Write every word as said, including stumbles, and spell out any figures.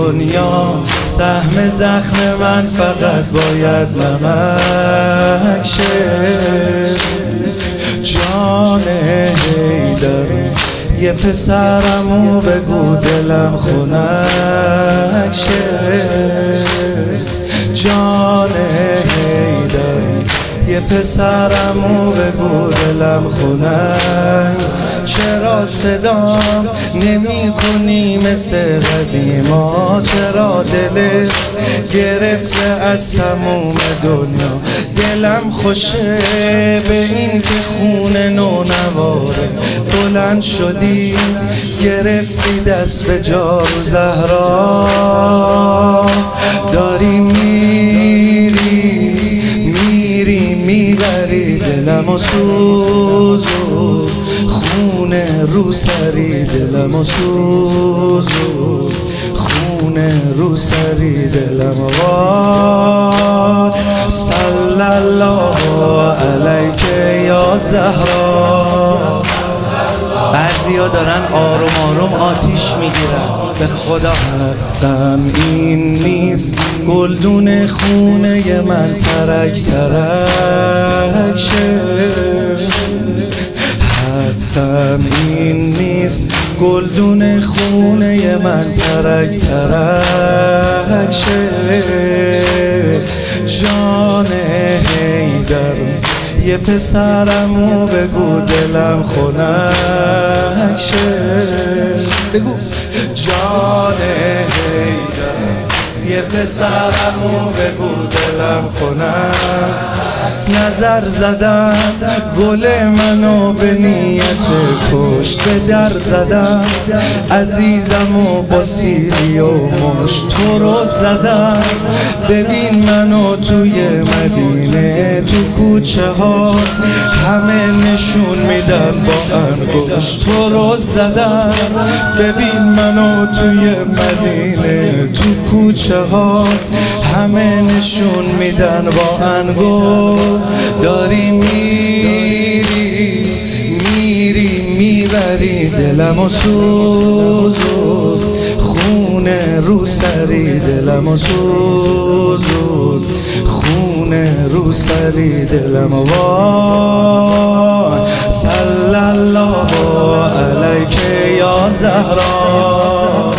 دنیا سهم زخم من فقط باید نمک شه. جان حیدر یه پسرمو بگو دلم خنک شه. جان حیدر یه پسرمو بگو دلم خنک. چرا صدام نمی کنی مثل قدیما؟ چرا دلت گرفته از تموم دنیا؟ دلم خوشه به این که خون نونواره. بلند شدی گرفتی دست به جارو زهرا. داری میری میری میبری دلم و سوزو خون رو سری دلم و سوزو خون رو سری دلم و وای. صلی الله علیک یا زهرا. بعضیا دارن آروم آروم آتیش میگیرن. به خدا حقم این نیست گلدون خونه من ترک ترک شه. حقم این نیست گلدون خونه من ترک ترک شه. جان حیدر یه پسرمو بگو دلم خنک شه. بگو جان حیدر یه پسرمو بگو دلم خنک. نظر زدم گل منو به نیت کشت. به در زدم عزیزم و با سیلی و مشت. تو رو زدم ببین منو توی مدینه. تو کوچه ها همه نشون میدن با انگشت. تو رو زدم ببین منو توی مدینه. تو کوچه ها همه نشون میدن با انگشت. داری میری میری میبری دلم و سوزو خون رو سری دلم و سوزو خون رو سری دلم و وای. صلی الله علیک یا زهرا.